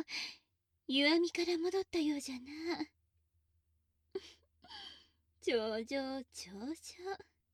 湯あみから戻ったようじゃな。頂上頂上。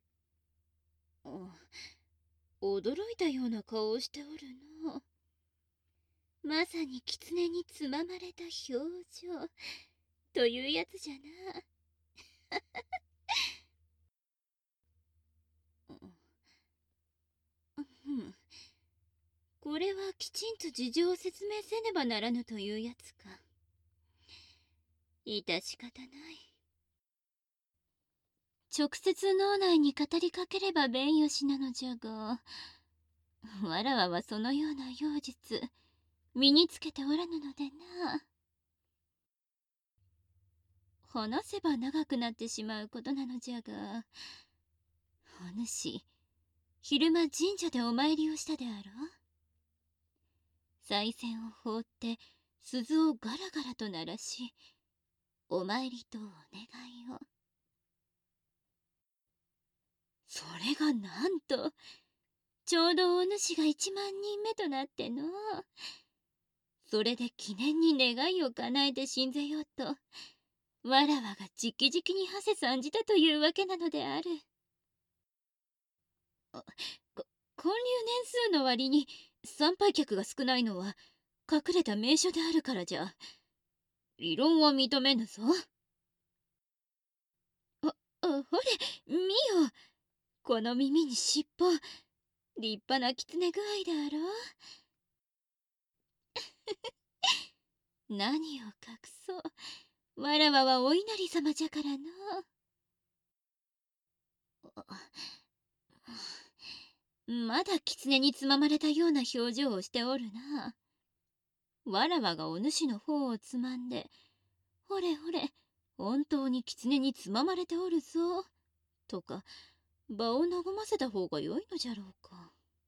驚いたような顔をしておるの。まさに狐につままれた表情というやつじゃな。これはきちんと事情を説明せねばならぬというやつか。致し方ない。直接脳内に語りかければ弁よしなのじゃが、わらわはそのような妖術身につけておらぬのでな。話せば長くなってしまうことなのじゃが、お主昼間神社でお参りをしたであろう。賽銭を放って鈴をガラガラと鳴らし、お参りとお願いを。それがなんとちょうどお主が1万人目となっての。それで記念に願いを叶えて信ぜようと、わらわが直々に馳せ参じたというわけなのである。建立年数の割に参拝客が少ないのは隠れた名所であるからじゃ。異論は認めぬぞ。ほれ見よ、この耳に尻尾、立派な狐具合であろう。何を隠そう、わらわはお稲荷様じゃからの。まだ狐につままれたような表情をしておるな。わらわがお主の方をつまんで、ほれほれ、本当に狐につままれておるぞ、とか、場を和ませた方が良いのじゃろうか。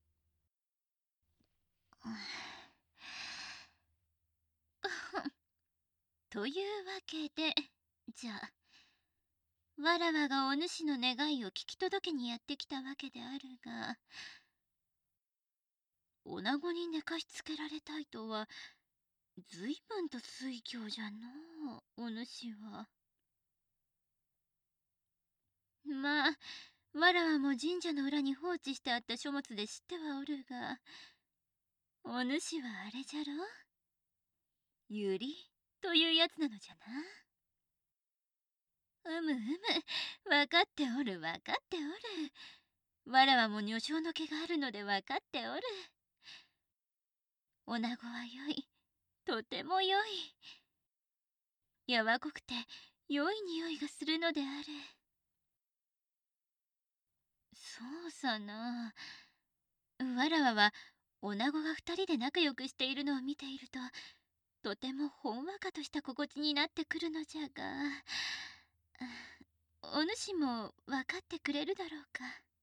というわけで、じゃあ、わらわがお主の願いを聞き届けにやってきたわけであるが、女子に寝かしつけられたいとは、随分と推挙じゃのう、お主は。まあ、わらわも神社の裏に放置してあった書物で知ってはおるが、お主はあれじゃろ、ゆりというやつなのじゃな。わかっておるわかっておる。わらわも女性の毛があるのでわかっておる。おなごはよい、とてもよい。やわこくて良い匂いがするのである。そうさな。わらわは女子が2人で仲良くしているのを見ていると、とてもほんわかとした心地になってくるのじゃが、お主も分かってくれるだろうか。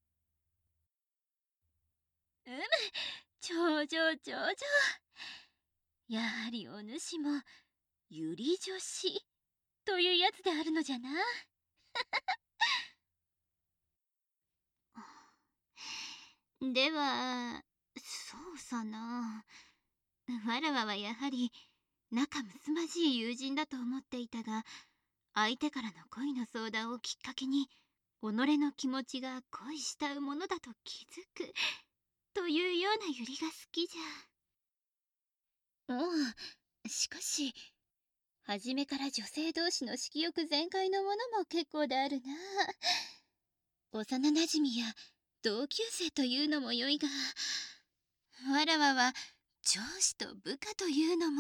頂上頂上。やはりお主もゆり女子というやつであるのじゃな。ではそうさな。わらわはやはり仲睦まじい友人だと思っていたが、相手からの恋の相談をきっかけに己の気持ちが恋したうものだと気づくというようなゆりが好きじゃ。しかし初めから女性同士の色欲全開のものも結構であるな。幼なじみや同級生というのもよいが、わらわは上司と部下というのも。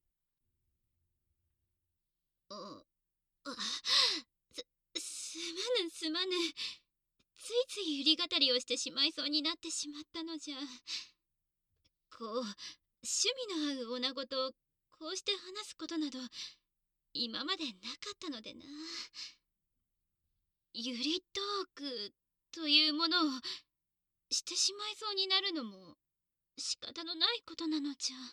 すまぬ。ついついゆり語りをしてしまいそうになってしまったのじゃ。こう趣味の合う女子とこうして話すことなど今までなかったのでな。ゆりトークというものをしてしまいそうになるのも仕方のないことなのじゃ。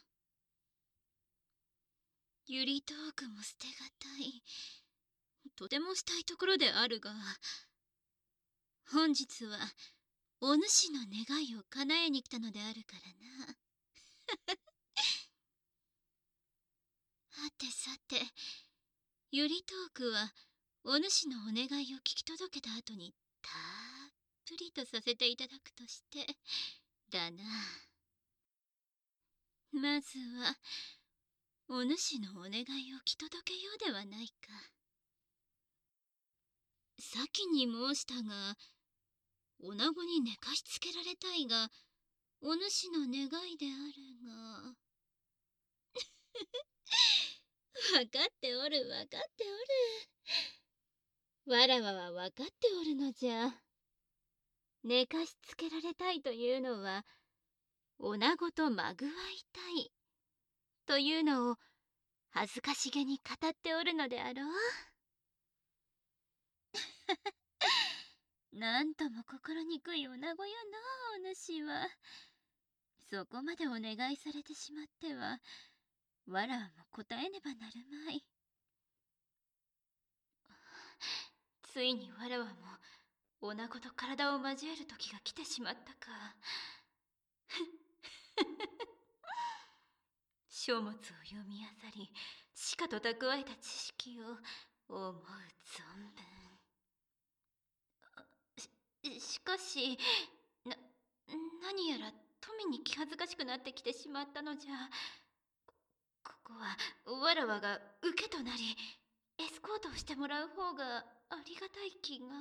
ゆりトークも捨てがたい、とてもしたいところであるが、本日はお主の願いを叶えに来たのであるからな。 て、ゆりトークはお主のお願いを聞き届けた後にたっぷりとさせていただくとしてだな。まずはお主のお願いを聞き届けようではないか。先に申したが、女子に寝かしつけられたいがお主の願いであるが分かっておる分かっておる。わらわは分かっておるのじゃ。寝かしつけられたいというのは女子とまぐわいたいというのを恥ずかしげに語っておるのであろう。なんとも心にくい女子よのお主は。そこまでお願いされてしまってはわらわも答えねばなるまい。ついにわらわも女子と体を交える時が来てしまったか。書物を読み漁り、しかと蓄えた知識を思う存分。しかし、何やら富に気恥ずかしくなってきてしまったのじゃ。ここはわらわが受けとなり、エスコートをしてもらう方がありがたい気が。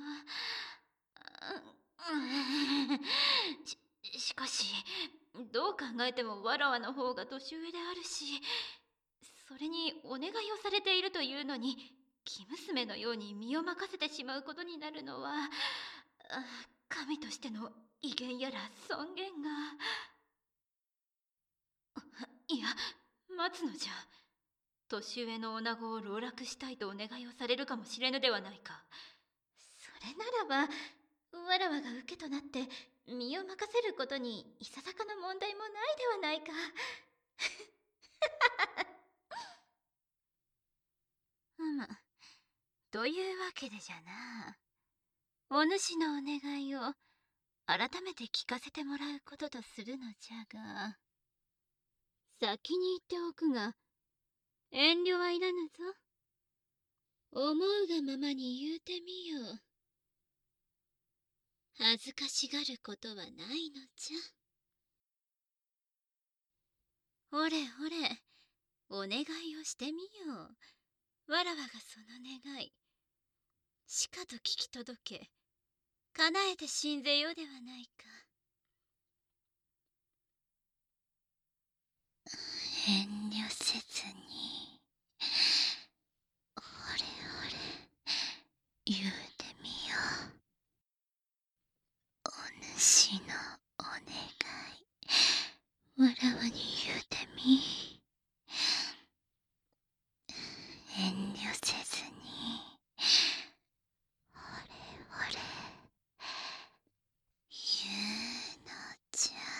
しかし、どう考えてもわらわの方が年上であるし、それにお願いをされているというのに生娘のように身を任せてしまうことになるのは、神としての威厳やら尊厳が。いや、待つのじゃ。年上の女子を籠絡したいとお願いをされるかもしれぬではないか。それならばわらわが受けとなって身を任せることにいささかの問題もないではないか。というわけでじゃな。お主のお願いを改めて聞かせてもらうこととするのじゃが、先に言っておくが遠慮はいらぬぞ。思うがままに言うてみよう。恥ずかしがることはないのじゃ。ほれほれ、お願いをしてみよう。わらわがその願いしかと聞き届け叶えてしんぜようではないか。遠慮せずにほれほれ言うてみよう。お主のお願いわらわに言うてみ。遠慮せずにほれほれ言うのじゃ。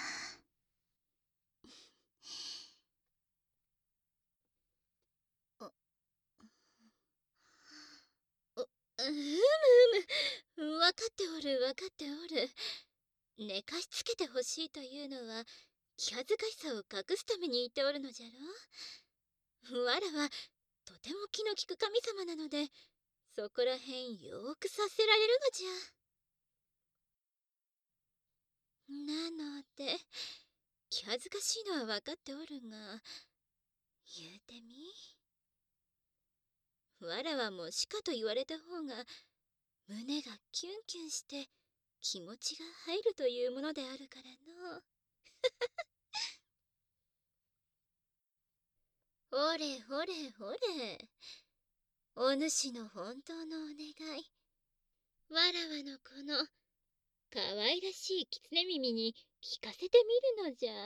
わかっておるわかっておる。寝かしつけてほしいというのは気恥ずかしさを隠すために言っておるのじゃろ。わらはとても気の利く神様なので、そこらへんよーくさせられるのじゃ。なので気恥ずかしいのはわかっておるが、言うてみ。わらはもしかと言われた方が胸がキュンキュンして気持ちが入るというものであるからの。ほれほれほれ、お主の本当のお願い、わらわのこのかわいらしい狐耳に聞かせてみるのじゃ。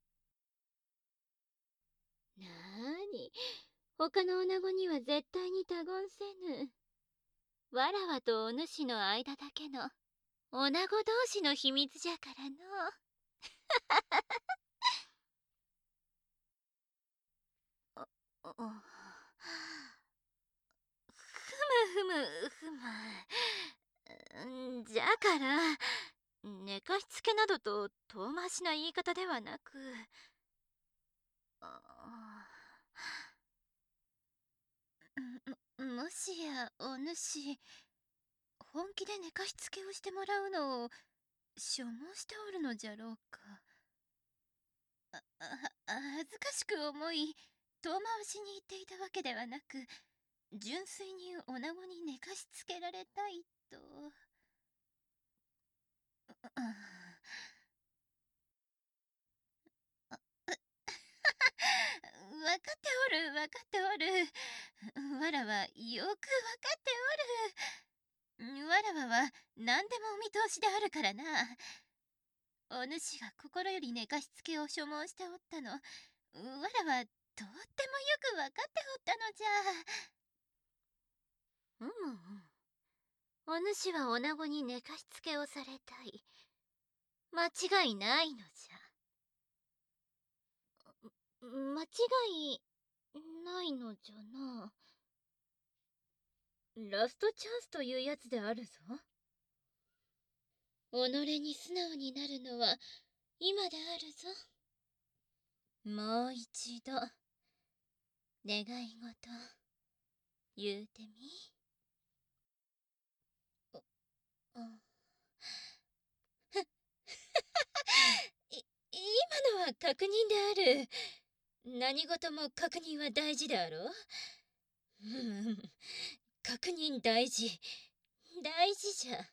なーに、他の女子には絶対に他言せぬ。わらわとお主の間だけの女子同士の秘密じゃからの。ふむ。じゃから寝かしつけなどと遠回しな言い方ではなく、 もしやお主、本気で寝かしつけをしてもらうのを所望しておるのじゃろうか。恥ずかしく思い遠回しに言っていたわけではなく、純粋に女子に寝かしつけられたいと。分かっておる分かっておる。わらはよく分かっておる。わらわは何でもお見通しであるからな。お主が心より寝かしつけを所望しておったの、わらはとってもよく分かっておったのじゃ。お主は女子に寝かしつけをされたい。間違いないのじゃ。間違いないのじゃな。ラストチャンスというやつであるぞ。己に素直になるのは今であるぞ。もう一度願い事言うてみ。今のは確認である。何事も確認は大事であろう。確認大事。大事じゃ。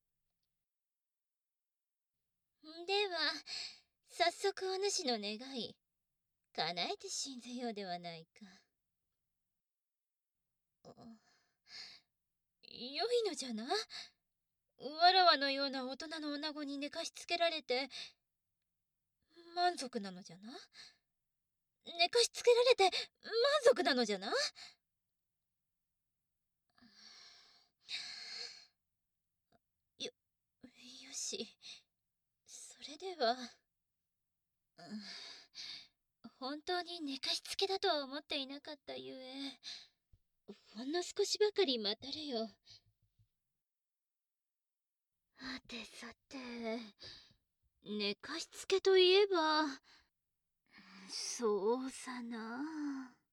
では早速お主の願い叶えてしんぜようではないか。良いのじゃな。わらわのような大人の女子に寝かしつけられて満足なのじゃな。寝かしつけられて満足なのじゃな。よし、それでは、本当に寝かしつけだとは思っていなかったゆえ、ほんの少しばかり待たれよ。はてさて、寝かしつけといえば、そうさな。